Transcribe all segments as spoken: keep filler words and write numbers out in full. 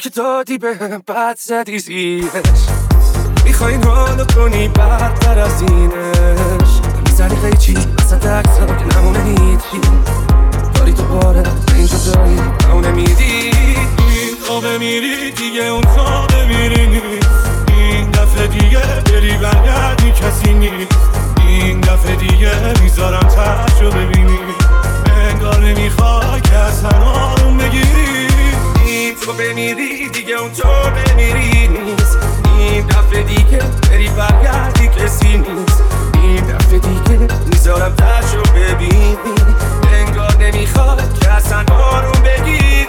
که دادی به بد زدی زیرش. میخوای این حالو کنی بدتر از اینش. میزنی قیچی وسط عکس‌ها که نمونه هیچی. داری تو باره اینجا جایی نمونه میدی. این خوابه میری دیگه اون خوابه میری نیست. این دفعه دیگه بری برگردی کسی نیست. این دفعه دیگه میذارم تشو ببینی. انگار نمیخوای که اصلا آروم بگیری. این تو بمیری دیگه اون تو بمیری نیست. این دفعه دیگه بری برگردی کسی نیست. این دفعه دیگه میذارم تشو ببینی. انگار نمیخوای که اصلا آروم بگیری.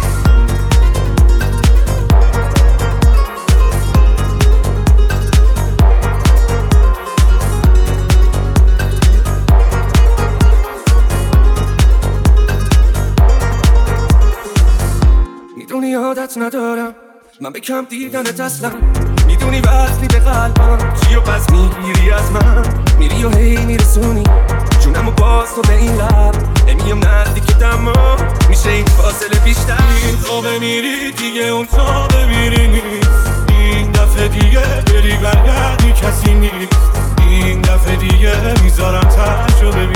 میدونی عادت ندارم من به کم دیدنت اصلا. میدونی وقتی به قلبم چی و پس میگیری از من. میری و هی میرسونی جونم و باز تو به این لب. نمیم نزدیکت اما میشه این فاصله بیشتر. این خوابه میری دیگه اون خوابه میری نیست. این دفعه دیگه بری برگردی کسی نیست. این دفعه دیگه میذارم تشو ببینی.